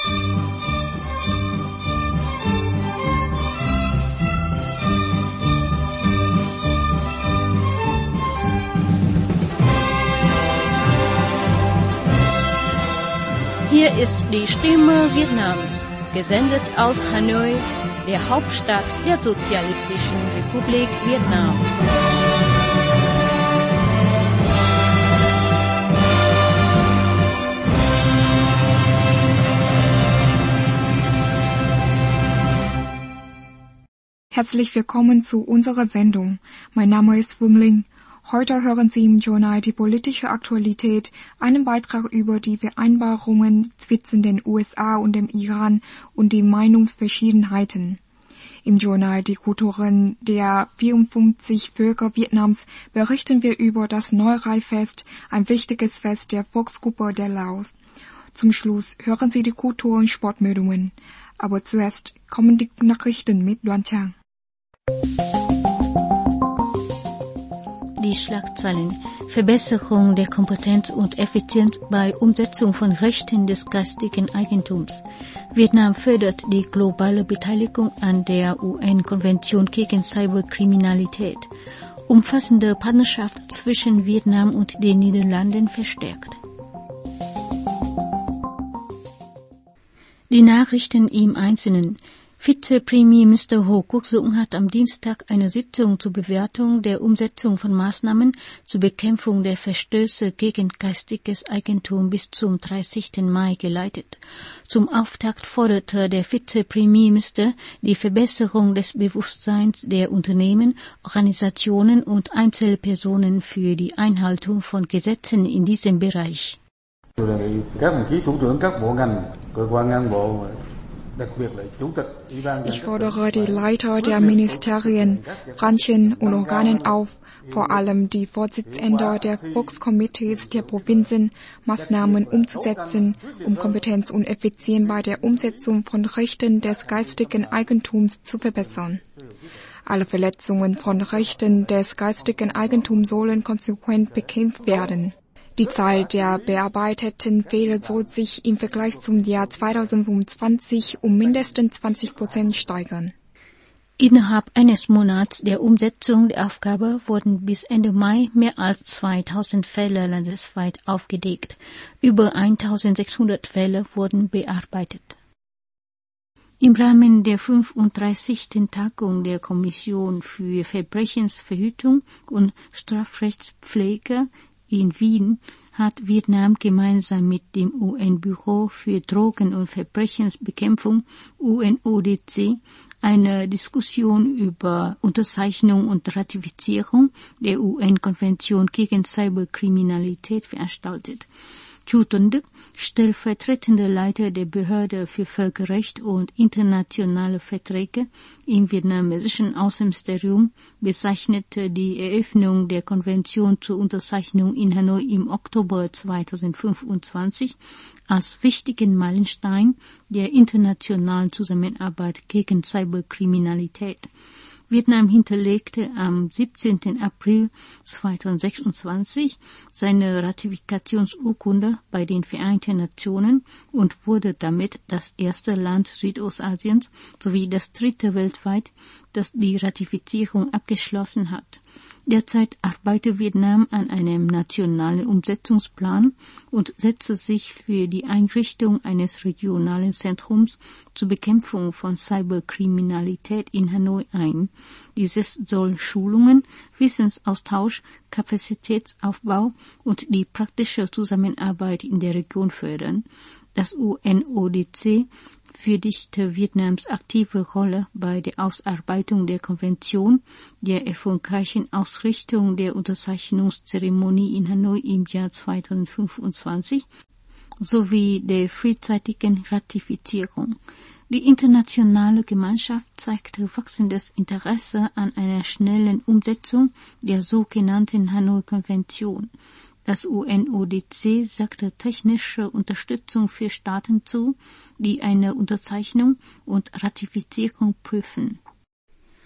Hier ist die Stimme Vietnams, gesendet aus Hanoi, der Hauptstadt der Sozialistischen Republik Vietnam. Herzlich willkommen zu unserer Sendung. Mein Name ist Vương Linh. Heute hören Sie im Journal Die politische Aktualität, einen Beitrag über die Vereinbarungen zwischen den USA und dem Iran und die Meinungsverschiedenheiten. Im Journal Die Kulturen der 54 Völker Vietnams berichten wir über das Neureihfest, ein wichtiges Fest der Volksgruppe der Laos. Zum Schluss hören Sie die Kultur- und Sportmeldungen. Aber zuerst kommen die Nachrichten mit Duan Chang. Die Schlagzeilen: Verbesserung der Kompetenz und Effizienz bei Umsetzung von Rechten des geistigen Eigentums. Vietnam fördert die globale Beteiligung an der UN-Konvention gegen Cyberkriminalität. Umfassende Partnerschaft zwischen Vietnam und den Niederlanden verstärkt. Die Nachrichten im Einzelnen. Vizepremierminister Ho Kwok-sung hat am Dienstag eine Sitzung zur Bewertung der Umsetzung von Maßnahmen zur Bekämpfung der Verstöße gegen geistiges Eigentum bis zum 30. Mai geleitet. Zum Auftakt forderte der Vizepremierminister die Verbesserung des Bewusstseins der Unternehmen, Organisationen und Einzelpersonen für die Einhaltung von Gesetzen in diesem Bereich. Ich fordere die Leiter der Ministerien, Branchen und Organen auf, vor allem die Vorsitzenden der Volkskomitees der Provinzen, Maßnahmen umzusetzen, um Kompetenz und Effizienz bei der Umsetzung von Rechten des geistigen Eigentums zu verbessern. Alle Verletzungen von Rechten des geistigen Eigentums sollen konsequent bekämpft werden. Die Zahl der bearbeiteten Fälle soll sich im Vergleich zum Jahr 2025 um mindestens 20% steigern. Innerhalb eines Monats der Umsetzung der Aufgabe wurden bis Ende Mai mehr als 2000 Fälle landesweit aufgedeckt. Über 1600 Fälle wurden bearbeitet. Im Rahmen der 35. Tagung der Kommission für Verbrechensverhütung und Strafrechtspflege in Wien hat Vietnam gemeinsam mit dem UN-Büro für Drogen- und Verbrechensbekämpfung UNODC eine Diskussion über Unterzeichnung und Ratifizierung der UN-Konvention gegen Cyberkriminalität veranstaltet. Chu Tuấn Đức, stellvertretender Leiter der Behörde für Völkerrecht und internationale Verträge im vietnamesischen Außenministerium, bezeichnete die Eröffnung der Konvention zur Unterzeichnung in Hanoi im Oktober 2025 als wichtigen Meilenstein der internationalen Zusammenarbeit gegen Cyberkriminalität. Vietnam hinterlegte am 17. April 2026 seine Ratifikationsurkunde bei den Vereinten Nationen und wurde damit das erste Land Südostasiens sowie das dritte weltweit, das die Ratifizierung abgeschlossen hat. Derzeit arbeitet Vietnam an einem nationalen Umsetzungsplan und setzt sich für die Einrichtung eines regionalen Zentrums zur Bekämpfung von Cyberkriminalität in Hanoi ein. Dieses soll Schulungen, Wissensaustausch, Kapazitätsaufbau und die praktische Zusammenarbeit in der Region fördern. Das UNODC würdigte Vietnams aktive Rolle bei der Ausarbeitung der Konvention, der erfolgreichen Ausrichtung der Unterzeichnungszeremonie in Hanoi im Jahr 2025 sowie der frühzeitigen Ratifizierung. Die internationale Gemeinschaft zeigte wachsendes Interesse an einer schnellen Umsetzung der sogenannten Hanoi-Konvention. Das UNODC sagte technische Unterstützung für Staaten zu, die eine Unterzeichnung und Ratifizierung prüfen.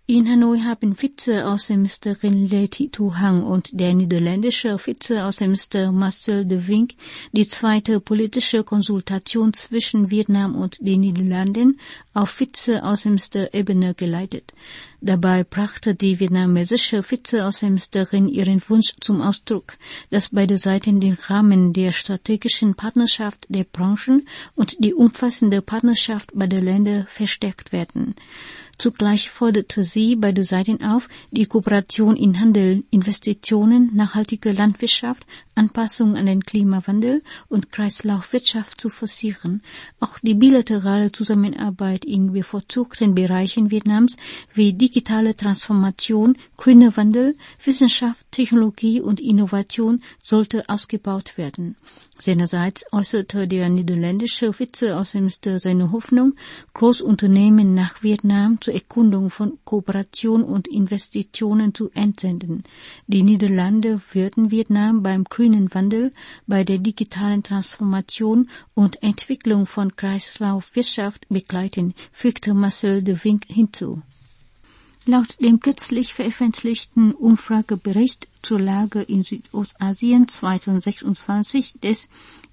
In Hanoi haben Vizeaußenministerin Leti Thu Hang und der niederländische Vizeaußenminister Marcel de Wink die zweite politische Konsultation zwischen Vietnam und den Niederlanden auf Vizeaußenministerebene geleitet. Dabei brachte die vietnamesische Vizeaußenministerin ihren Wunsch zum Ausdruck, dass beide Seiten den Rahmen der strategischen Partnerschaft der Branchen und die umfassende Partnerschaft beider Länder verstärkt werden. Zugleich forderte sie beide Seiten auf, die Kooperation in Handel, Investitionen, nachhaltige Landwirtschaft, Anpassung an den Klimawandel und Kreislaufwirtschaft zu forcieren. Auch die bilaterale Zusammenarbeit in bevorzugten Bereichen Vietnams wie digitale Transformation, grüner Wandel, Wissenschaft, Technologie und Innovation sollte ausgebaut werden. Seinerseits äußerte der niederländische Vizeaußenminister seine Hoffnung, Großunternehmen nach Vietnam zur Erkundung von Kooperation und Investitionen zu entsenden. Die Niederlande würden Vietnam beim grünen Wandel, bei der digitalen Transformation und Entwicklung von Kreislaufwirtschaft begleiten, fügte Marcel de Wink hinzu. Laut dem kürzlich veröffentlichten Umfragebericht zur Lage in Südostasien 2026 des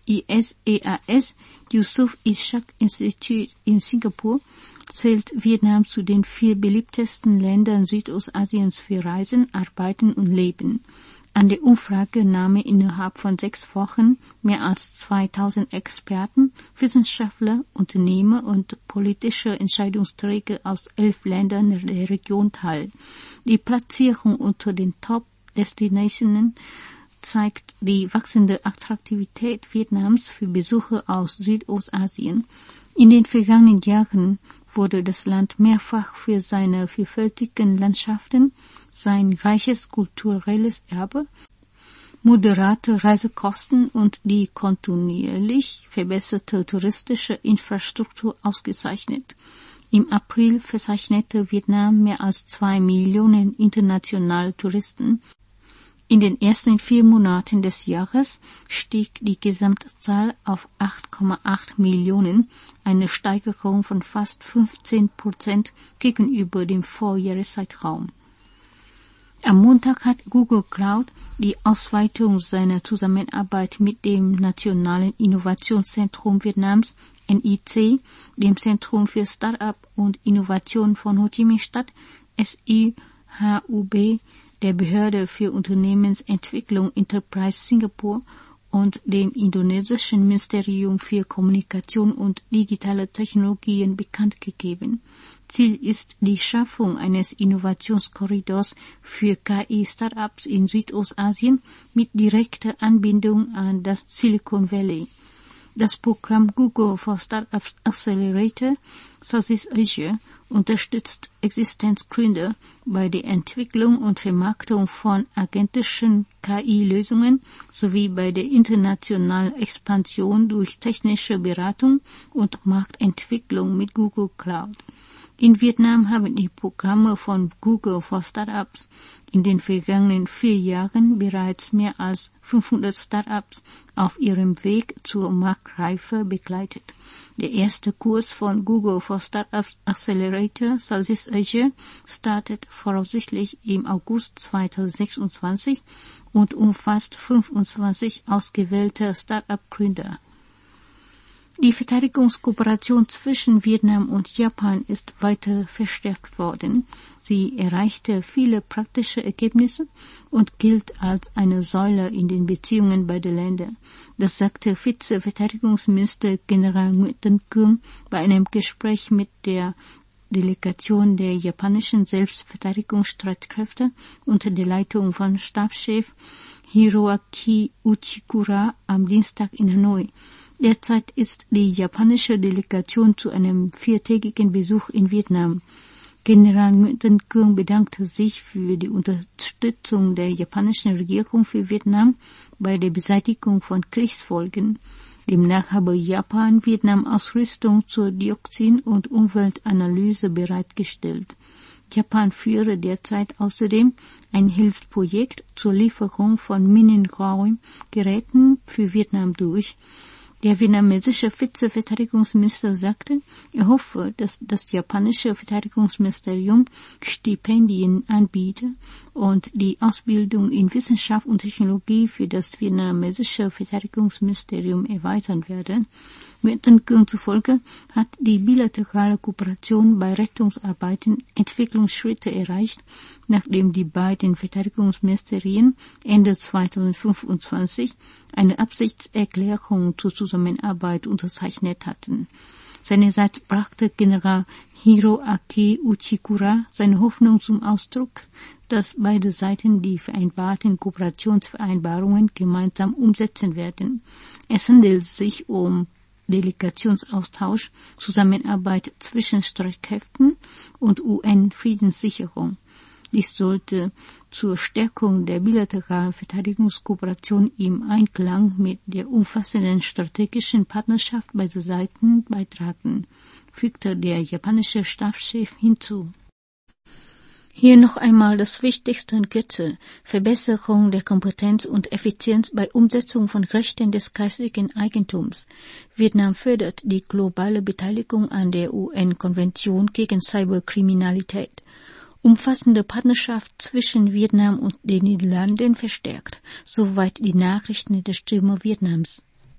ISEAS Yusof Ishak Institute in Singapur zählt Vietnam zu den 4 beliebtesten Ländern Südostasiens für Reisen, Arbeiten und Leben. An der Umfrage nahmen innerhalb von 6 Wochen mehr als 2000 Experten, Wissenschaftler, Unternehmer und politische Entscheidungsträger aus 11 Ländern der Region teil. Die Platzierung unter den Top-Destinationen zeigt die wachsende Attraktivität Vietnams für Besucher aus Südostasien. In den vergangenen Jahren wurde das Land mehrfach für seine vielfältigen Landschaften, sein reiches kulturelles Erbe, moderate Reisekosten und die kontinuierlich verbesserte touristische Infrastruktur ausgezeichnet. Im April verzeichnete Vietnam mehr als 2 Millionen internationale Touristen. In den ersten 4 Monaten des Jahres stieg die Gesamtzahl auf 8,8 Millionen, eine Steigerung von fast 15% gegenüber dem Vorjahreszeitraum. Am Montag hat Google Cloud die Ausweitung seiner Zusammenarbeit mit dem Nationalen Innovationszentrum Vietnams, NIC, dem Zentrum für Start-up und Innovation von Ho Chi Minh Stadt, SIHUB, der Behörde für Unternehmensentwicklung Enterprise Singapur und dem indonesischen Ministerium für Kommunikation und digitale Technologien bekannt gegeben. Ziel ist die Schaffung eines Innovationskorridors für KI-Startups in Südostasien mit direkter Anbindung an das Silicon Valley. Das Programm Google for Startups Accelerator Southeast Asia unterstützt Existenzgründer bei der Entwicklung und Vermarktung von agentischen KI-Lösungen sowie bei der internationalen Expansion durch technische Beratung und Marktentwicklung mit Google Cloud. In Vietnam haben die Programme von Google for Startups in den vergangenen 4 Jahren bereits mehr als 500 Startups auf ihrem Weg zur Marktreife begleitet. Der erste Kurs von Google for Startups Accelerator Southeast Asia startet voraussichtlich im August 2026 und umfasst 25 ausgewählte Startup-Gründer. Die Verteidigungskooperation zwischen Vietnam und Japan ist weiter verstärkt worden. Sie erreichte viele praktische Ergebnisse und gilt als eine Säule in den Beziehungen beider Länder. Das sagte Vize-Verteidigungsminister General Nguyễn Tân Cương bei einem Gespräch mit der Delegation der japanischen Selbstverteidigungsstreitkräfte unter der Leitung von Stabschef Hiroaki Uchikura am Dienstag in Hanoi. Derzeit ist die japanische Delegation zu einem 4-tägigen Besuch in Vietnam. General Nguyễn Tân Cương bedankte sich für die Unterstützung der japanischen Regierung für Vietnam bei der Beseitigung von Kriegsfolgen. Demnach habe Japan Vietnam Ausrüstung zur Dioxin- und Umweltanalyse bereitgestellt. Japan führe derzeit außerdem ein Hilfsprojekt zur Lieferung von Minenräumgeräten für Vietnam durch. Der vietnamesische Vizeverteidigungsminister sagte, er hoffe, dass das japanische Verteidigungsministerium Stipendien anbietet und die Ausbildung in Wissenschaft und Technologie für das vietnamesische Verteidigungsministerium erweitern werde. Nguyễn Cương zufolge hat die bilaterale Kooperation bei Rettungsarbeiten Entwicklungsschritte erreicht, nachdem die beiden Verteidigungsministerien Ende 2025 eine Absichtserklärung zur Zusammenarbeit unterzeichnet hatten. Seinerseits brachte General Hiroaki Uchikura seine Hoffnung zum Ausdruck, dass beide Seiten die vereinbarten Kooperationsvereinbarungen gemeinsam umsetzen werden. Es handelt sich um Delegationsaustausch, Zusammenarbeit zwischen Streitkräften und UN-Friedenssicherung. Dies sollte zur Stärkung der bilateralen Verteidigungskooperation im Einklang mit der umfassenden strategischen Partnerschaft beider Seiten beitragen, fügte der japanische Stabschef hinzu. Hier noch einmal das Wichtigste und Kürze: Verbesserung der Kompetenz und Effizienz bei Umsetzung von Rechten des geistigen Eigentums. Vietnam fördert die globale Beteiligung an der UN-Konvention gegen Cyberkriminalität. Umfassende Partnerschaft zwischen Vietnam und den Niederlanden verstärkt. Soweit die Nachrichten der Stimme Vietnams.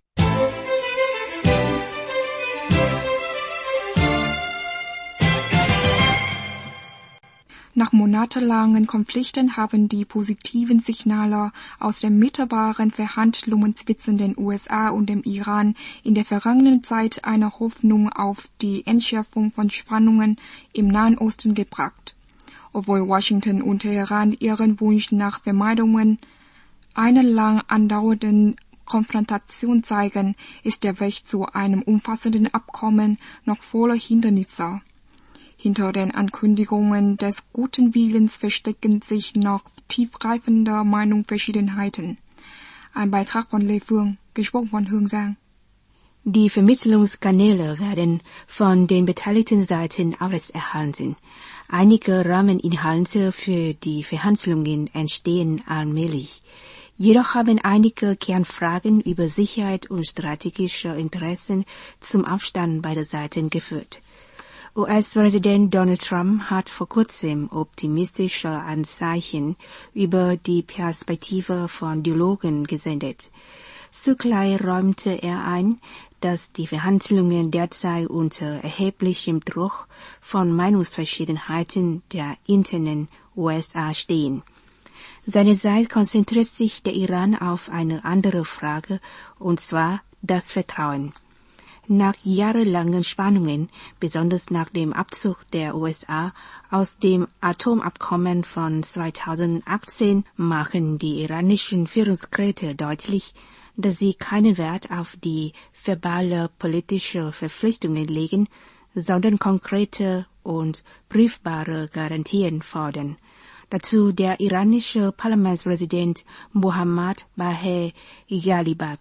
Nach monatelangen Konflikten haben die positiven Signale aus den mittelbaren Verhandlungen zwischen den USA und dem Iran in der vergangenen Zeit eine Hoffnung auf die Entschärfung von Spannungen im Nahen Osten gebracht. Obwohl Washington und Teheran ihren Wunsch nach Vermeidungen einer lang andauernden Konfrontation zeigen, ist der Weg zu einem umfassenden Abkommen noch voller Hindernisse. Hinter den Ankündigungen des guten Willens verstecken sich noch tiefgreifende Meinungsverschiedenheiten. Ein Beitrag von Lê Phương, gesprochen von Hương Giang. Die Vermittlungskanäle werden von den beteiligten Seiten aufrechterhalten. Einige Rahmeninhalte für die Verhandlungen entstehen allmählich. Jedoch haben einige Kernfragen über Sicherheit und strategische Interessen zum Aufstand beider Seiten geführt. US-Präsident Donald Trump hat vor kurzem optimistische Anzeichen über die Perspektive von Dialogen gesendet. Zugleich räumte er ein, dass die Verhandlungen derzeit unter erheblichem Druck von Meinungsverschiedenheiten der internen USA stehen. Seinerseits konzentriert sich der Iran auf eine andere Frage, und zwar das Vertrauen. Nach jahrelangen Spannungen, besonders nach dem Abzug der USA aus dem Atomabkommen von 2018, machen die iranischen Führungskräfte deutlich, dass sie keinen Wert auf die verbale politische Verpflichtungen legen, sondern konkrete und prüfbare Garantien fordern. Dazu der iranische Parlamentspräsident Mohammad Bagher Ghalibaf.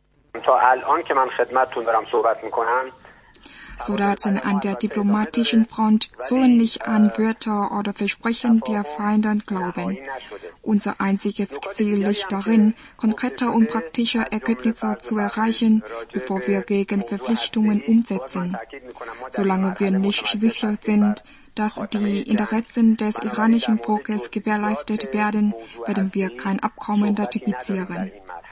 Soldaten an der diplomatischen Front sollen nicht an Wörter oder Versprechen der Feinde glauben. Unser einziges Ziel liegt darin, konkrete und praktische Ergebnisse zu erreichen, bevor wir gegen Verpflichtungen umsetzen. Solange wir nicht sicher sind, dass die Interessen des iranischen Volkes gewährleistet werden, werden wir kein Abkommen ratifizieren.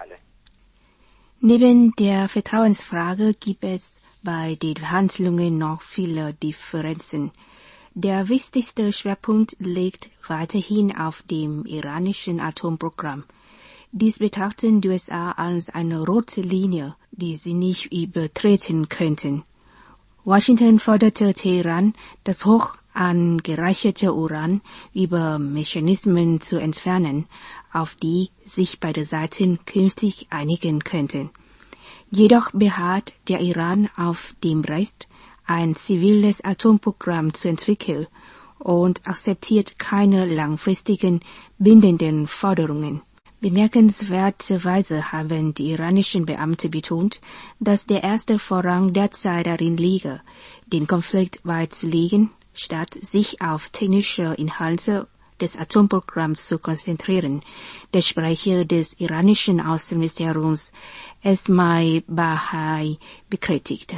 Neben der Vertrauensfrage gibt es bei den Verhandlungen noch viele Differenzen. Der wichtigste Schwerpunkt liegt weiterhin auf dem iranischen Atomprogramm. Dies betrachten die USA als eine rote Linie, die sie nicht übertreten könnten. Washington forderte Teheran, das hoch angereicherte Uran über Mechanismen zu entfernen, auf die sich beide Seiten künftig einigen könnten. Jedoch beharrt der Iran auf dem Recht, ein ziviles Atomprogramm zu entwickeln und akzeptiert keine langfristigen, bindenden Forderungen. Bemerkenswerterweise haben die iranischen Beamte betont, dass der erste Vorrang derzeit darin liege, den Konflikt beizulegen, statt sich auf technische Inhalte des Atomprogramms zu konzentrieren. Der Sprecher des iranischen Außenministeriums Esmail Bahai bekräftigte.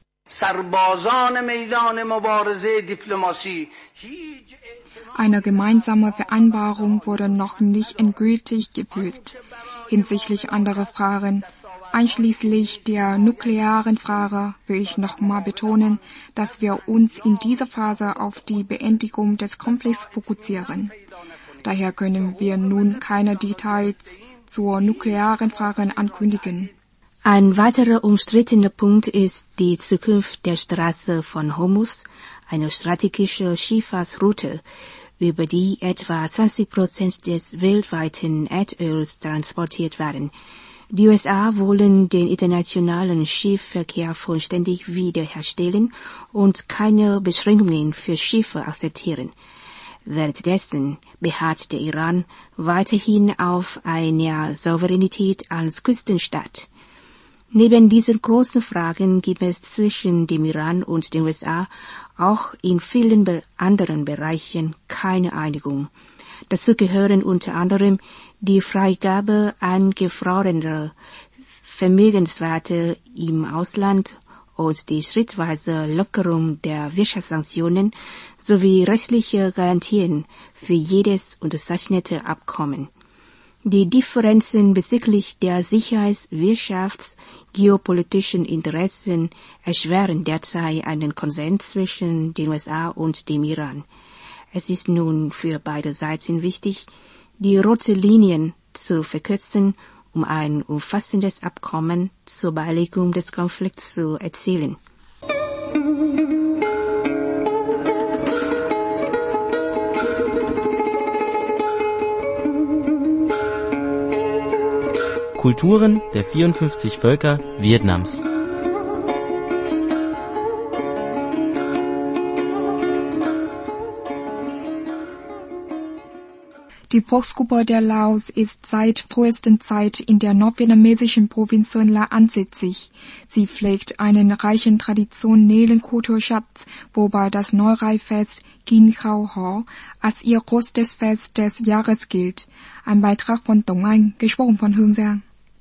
Eine gemeinsame Vereinbarung wurde noch nicht endgültig geführt. Hinsichtlich anderer Fragen, einschließlich der nuklearen Frage, will ich nochmal betonen, dass wir uns in dieser Phase auf die Beendigung des Konflikts fokussieren. Daher können wir nun keine Details zur nuklearen Frage ankündigen. Ein weiterer umstrittener Punkt ist die Zukunft der Straße von Hormuz, eine strategische Schifffahrtsroute, über die etwa 20% des weltweiten Erdöls transportiert werden. Die USA wollen den internationalen Schiffsverkehr vollständig wiederherstellen und keine Beschränkungen für Schiffe akzeptieren. Währenddessen beharrt der Iran weiterhin auf einer Souveränität als Küstenstaat. Neben diesen großen Fragen gibt es zwischen dem Iran und den USA auch in vielen anderen Bereichen keine Einigung. Dazu gehören unter anderem die Freigabe eingefrorener Vermögenswerte im Ausland und die schrittweise Lockerung der Wirtschaftssanktionen sowie rechtliche Garantien für jedes unterzeichnete Abkommen. Die Differenzen bezüglich der Sicherheits-, Wirtschafts-, geopolitischen Interessen erschweren derzeit einen Konsens zwischen den USA und dem Iran. Es ist nun für beide Seiten wichtig, die rote Linien zu verkürzen, um ein umfassendes Abkommen zur Beilegung des Konflikts zu erzielen. Kulturen der 54 Völker Vietnams. Die Volksgruppe der Laos ist seit frühesten Zeit in der nordvietnamesischen Provinz Sơn La ansässig. Sie pflegt einen reichen traditionellen Kulturschatz, wobei das Neureihfest Gin Khao Ho als ihr größtes Fest des Jahres gilt. Ein Beitrag von Dong Anh, gesprochen von Hương Giang.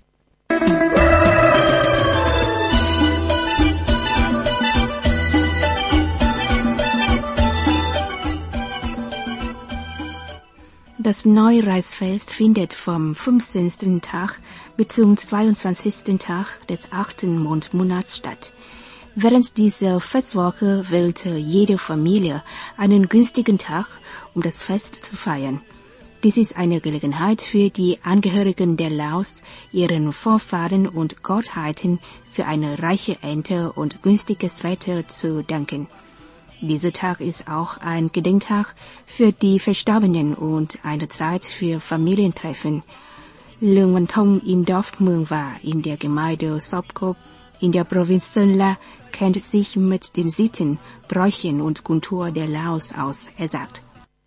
Das Neureihfest findet vom 15. Tag bis zum 22. Tag des 8. Mondmonats statt. Während dieser Festwoche wählte jede Familie einen günstigen Tag, um das Fest zu feiern. Dies ist eine Gelegenheit für die Angehörigen der Laos, ihren Vorfahren und Gottheiten für eine reiche Ernte und günstiges Wetter zu danken. Dieser Tag ist auch ein Gedenktag für die Verstorbenen und eine Zeit für Familientreffen. Lương Văn Thông im Dorf Mương Vả in der Gemeinde Sopkop in der Provinz Sơn La kennt sich mit den Sitten, Bräuchen und Kultur der Laos aus. Er sagt: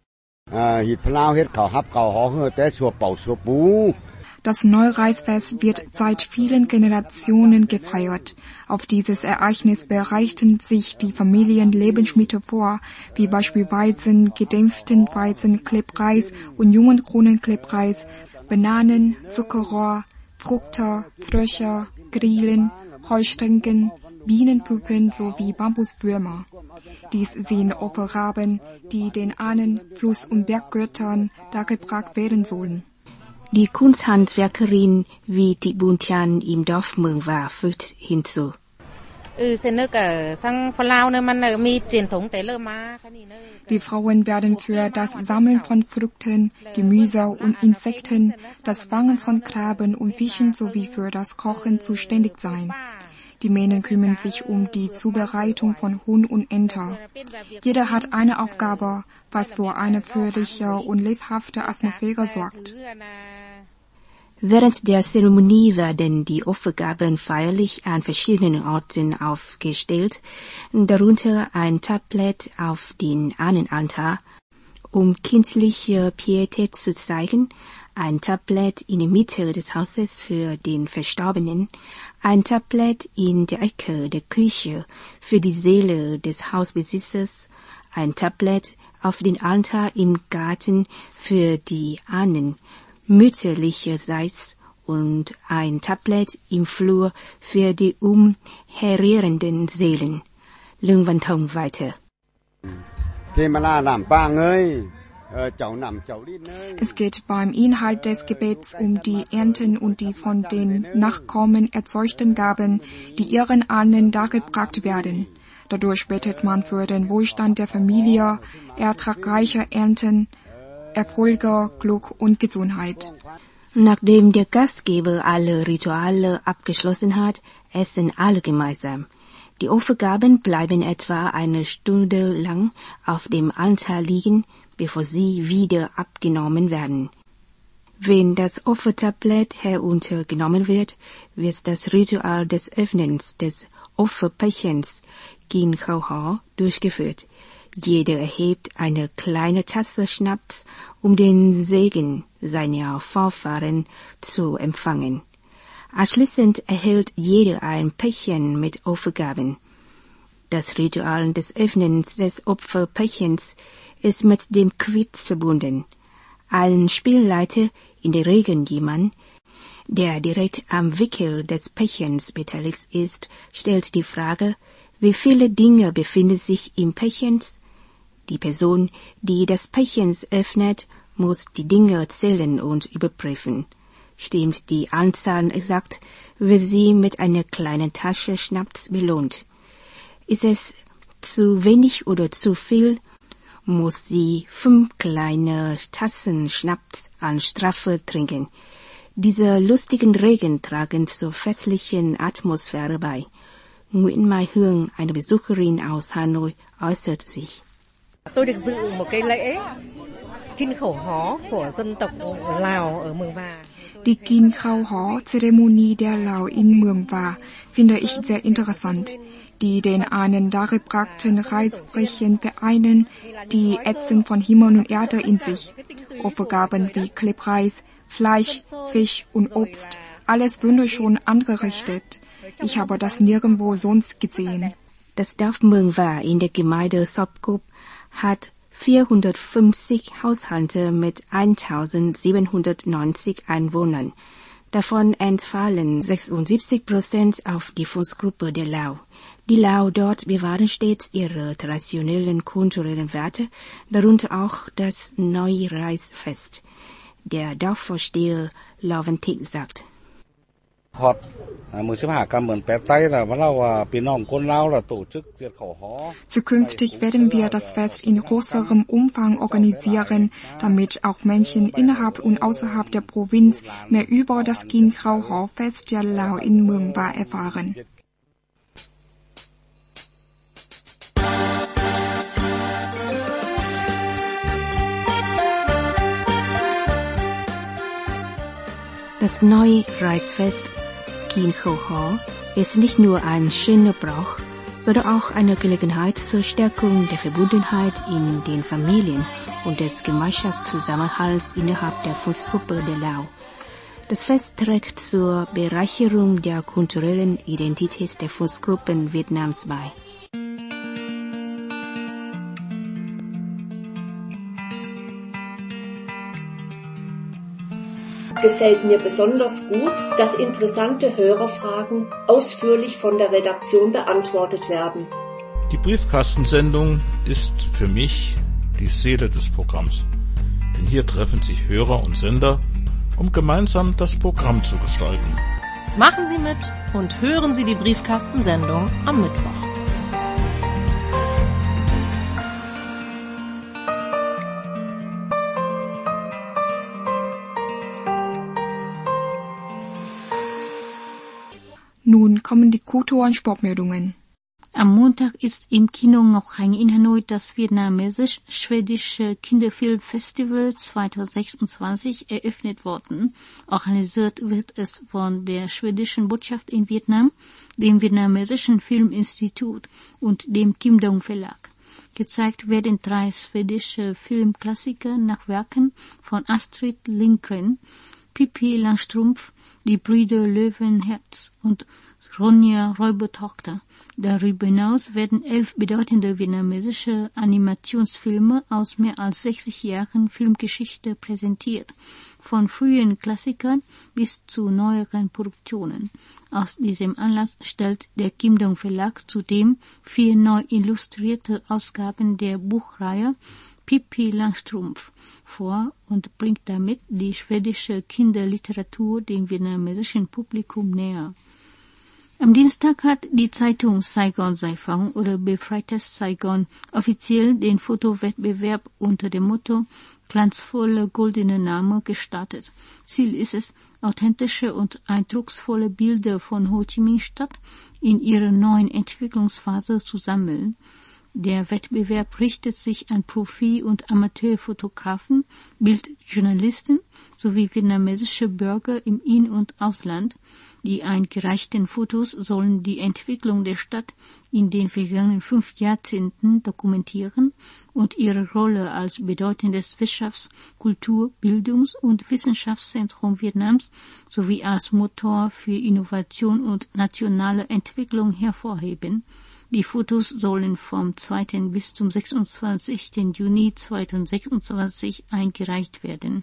Das Neureihfest wird seit vielen Generationen gefeiert. Auf dieses Ereignis bereiten sich die Familien Lebensmittel vor, wie beispielsweise gedämpften Weizenklebreis und jungen Kronenklebreis, Bananen, Zuckerrohr, Früchte, Frösche, Grillen, Heuschrecken, Bienenpuppen sowie Bambuswürmer. Dies sind Opfergaben, die den Ahnen, Fluss- und Berggöttern dargebracht werden sollen. Die Kunsthandwerkerin wie die Buntian im Dorf Mương Vả fügt hinzu. Die Frauen werden für das Sammeln von Früchten, Gemüse und Insekten, das Fangen von Krabben und Fischen sowie für das Kochen zuständig sein. Die Männer kümmern sich um die Zubereitung von Huhn und Ente. Jeder hat eine Aufgabe, was für eine fröhliche und lebhafte Atmosphäre sorgt. Während der Zeremonie werden die Opfergaben feierlich an verschiedenen Orten aufgestellt, darunter ein Tablett auf den Ahnenaltar, um kindliche Pietät zu zeigen, ein Tablett in der Mitte des Hauses für den Verstorbenen, ein Tablett in der Ecke der Küche für die Seele des Hausbesitzers, ein Tablett auf den Altar im Garten für die Ahnen mütterlicherseits und ein Tablett im Flur für die umherierenden Seelen. Lương Văn Thông weiter. Es geht beim Inhalt des Gebets um die Ernten und die von den Nachkommen erzeugten Gaben, die ihren Ahnen dargebracht werden. Dadurch betet man für den Wohlstand der Familie, ertragreiche Ernten, Erfolge, Glück und Gesundheit. Nachdem der Gastgeber alle Rituale abgeschlossen hat, essen alle gemeinsam. Die Opfergaben bleiben etwa eine Stunde lang auf dem Altar liegen, bevor sie wieder abgenommen werden. Wenn das Opfertablett heruntergenommen wird, wird das Ritual des Öffnens des Opferpechens Kin Khao Ho durchgeführt. Jeder erhebt eine kleine Tasse Schnaps, um den Segen seiner Vorfahren zu empfangen. Anschließend erhält jeder ein Päckchen mit Opfergaben. Das Ritual des Öffnens des Opferpäckchens ist mit dem Quiz verbunden. Allen Spielleiter, in der Regel jemand, der direkt am Wickel des Päckchens beteiligt ist, stellt die Frage, wie viele Dinge befinden sich im Päckchen? Die Person, die das Päckchen öffnet, muss die Dinge zählen und überprüfen. Stimmt die Anzahl exakt, wird sie mit einer kleinen Tasche Schnaps belohnt. Ist es zu wenig oder zu viel, muss sie 5 kleine Tassen Schnaps an Strafe trinken. Diese lustigen Regeln tragen zur festlichen Atmosphäre bei. Nguyễn Mai Hương, eine Besucherin aus Hanoi, äußert sich. Tôi được dự một cái lễ Kin Khẩu Hó của dân tộc Lào ở Mường Và. Die Kin Khao Ho Zeremonie der Lao in Mường Va finde ich sehr interessant. Die den Ahnen dargebrachten Reizbrechen vereinen die Ätzen von Himmel und Erde in sich. Opfergaben wie Klebreis, Fleisch, Fisch und Obst, alles wunderschön angerichtet. Ich habe das nirgendwo sonst gesehen. Das Dorf Mường Va in der Gemeinde Sopkop hat 450 Haushalte mit 1790 Einwohnern. Davon entfallen 76% auf die Volksgruppe der Lao. Die Lao dort bewahren stets ihre traditionellen kulturellen Werte, darunter auch das Neureisfest. Der Dorfvorsteher Laventik sagt: Zukünftig werden wir das Fest in größerem Umfang organisieren, damit auch Menschen innerhalb und außerhalb der Provinz mehr über das Kin Khao Ho Fest der Lao in Mường Va erfahren. Das Neureisfest Kin Khao Ho ist nicht nur ein schöner Brauch, sondern auch eine Gelegenheit zur Stärkung der Verbundenheit in den Familien und des Gemeinschaftszusammenhalts innerhalb der Volksgruppe der Lao. Das Fest trägt zur Bereicherung der kulturellen Identität der Volksgruppen Vietnams bei. Gefällt mir besonders gut, dass interessante Hörerfragen ausführlich von der Redaktion beantwortet werden. Die Briefkastensendung ist für mich die Seele des Programms. Denn hier treffen sich Hörer und Sender, um gemeinsam das Programm zu gestalten. Machen Sie mit und hören Sie die Briefkastensendung am Mittwoch. Nun kommen die Kultur- und Sportmeldungen. Am Montag ist im Kino Ngọc Hanh in Hanoi das vietnamesisch-schwedische Kinderfilmfestival 2026 eröffnet worden. Organisiert wird es von der schwedischen Botschaft in Vietnam, dem vietnamesischen Filminstitut und dem Kim Dong Verlag. Gezeigt werden 3 schwedische Filmklassiker nach Werken von Astrid Lindgren, Pippi Langstrumpf, die Brüder Löwenherz und Ronja Räubertochter. Darüber hinaus werden 11 bedeutende vietnamesische Animationsfilme aus mehr als 60 Jahren Filmgeschichte präsentiert, von frühen Klassikern bis zu neueren Produktionen. Aus diesem Anlass stellt der Kim Dong Verlag zudem 4 neu illustrierte Ausgaben der Buchreihe Pippi Langstrumpf vor und bringt damit die schwedische Kinderliteratur dem vietnamesischen Publikum näher. Am Dienstag hat die Zeitung Saigon Saigon oder Befreites Saigon offiziell den Fotowettbewerb unter dem Motto Glanzvolle goldene Name gestartet. Ziel ist es, authentische und eindrucksvolle Bilder von Ho Chi Minh Stadt in ihrer neuen Entwicklungsphase zu sammeln. Der Wettbewerb richtet sich an Profi- und Amateurfotografen, Bildjournalisten sowie vietnamesische Bürger im In- und Ausland. Die eingereichten Fotos sollen die Entwicklung der Stadt in den vergangenen 5 Jahrzehnten dokumentieren und ihre Rolle als bedeutendes Wirtschafts-, Kultur-, Bildungs- und Wissenschaftszentrum Vietnams sowie als Motor für Innovation und nationale Entwicklung hervorheben. Die Fotos sollen vom 2. bis zum 26. Juni 2026 eingereicht werden.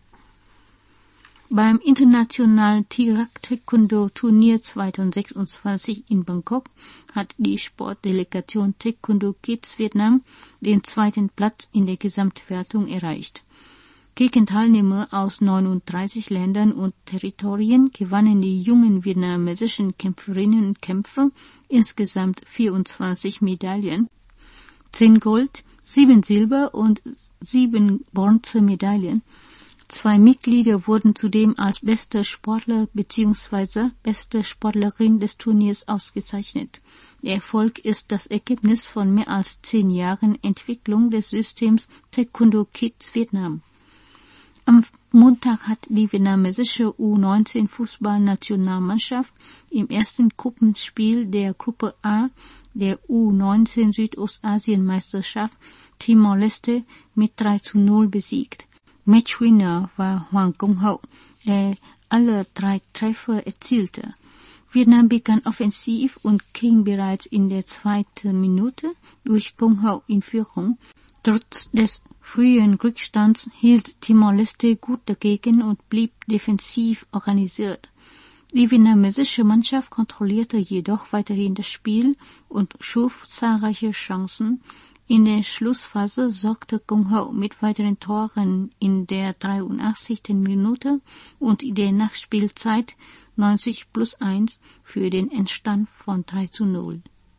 Beim internationalen Tirak Taekwondo Turnier 2026 in Bangkok hat die Sportdelegation Taekwondo Kids Vietnam den 2. Platz in der Gesamtwertung erreicht. Gegen Teilnehmer aus 39 Ländern und Territorien gewannen die jungen vietnamesischen Kämpferinnen und Kämpfer insgesamt 24 Medaillen, 10 Gold, 7 Silber und 7 Bronzemedaillen. 2 Mitglieder wurden zudem als bester Sportler bzw. beste Sportlerin des Turniers ausgezeichnet. Der Erfolg ist das Ergebnis von mehr als 10 Jahren Entwicklung des Systems Taekwondo Kids Vietnam. Am Montag hat die vietnamesische U19-Fußballnationalmannschaft im ersten Gruppenspiel der Gruppe A der U19 Südostasien-Meisterschaft Timor-Leste mit 3:0 besiegt. Matchwinner war Hoàng Công Hậu, der alle 3 Treffer erzielte. Vietnam begann offensiv und ging bereits in der 2. Minute durch Công Hậu in Führung. Trotz des frühen Rückstands hielt Timor-Leste gut dagegen und blieb defensiv organisiert. Die vietnamesische Mannschaft kontrollierte jedoch weiterhin das Spiel und schuf zahlreiche Chancen. In der Schlussphase sorgte Công Hậu mit weiteren Toren in der 83. Minute und in der Nachspielzeit 90+1 für den Endstand von 3:0.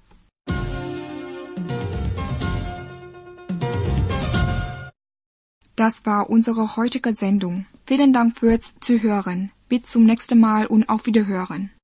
Das war unsere heutige Sendung. Vielen Dank fürs Zuhören. Bis zum nächsten Mal und auf Wiederhören.